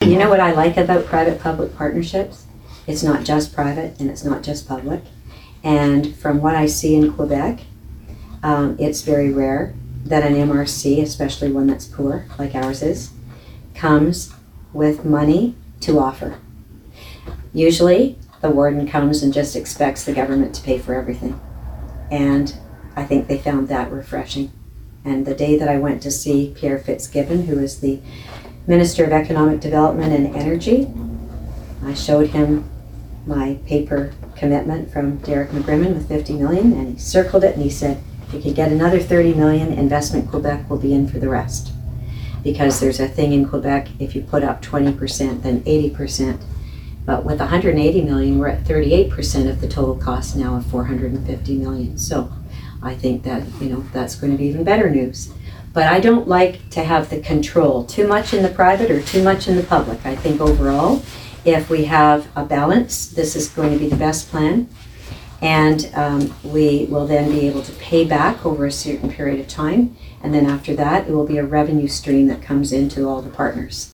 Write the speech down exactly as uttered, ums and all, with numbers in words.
You know what I like about private-public partnerships? It's not just private and it's not just public. And from what I see in Quebec, um, it's very rare that an M R C, especially one that's poor, like ours is, comes with money to offer. Usually, the warden comes and just expects the government to pay for everything. And I think they found that refreshing. And the day that I went to see Pierre Fitzgibbon, who is the Minister of Economic Development and Energy, I showed him my paper commitment from Derek McGrimmon with fifty million, and he circled it and he said, if you could get another thirty million, Investment Quebec will be in for the rest. Because there's a thing in Quebec, if you put up twenty percent, then eighty percent. But with one hundred eighty million, we're at thirty-eight percent of the total cost now of four hundred fifty million. So I think that, you know, that's going to be even better news. But I don't like to have the control too much in the private or too much in the public. I think overall, if we have a balance, this is going to be the best plan. And um, we will then be able to pay back over a certain period of time. And then after that, it will be a revenue stream that comes into all the partners.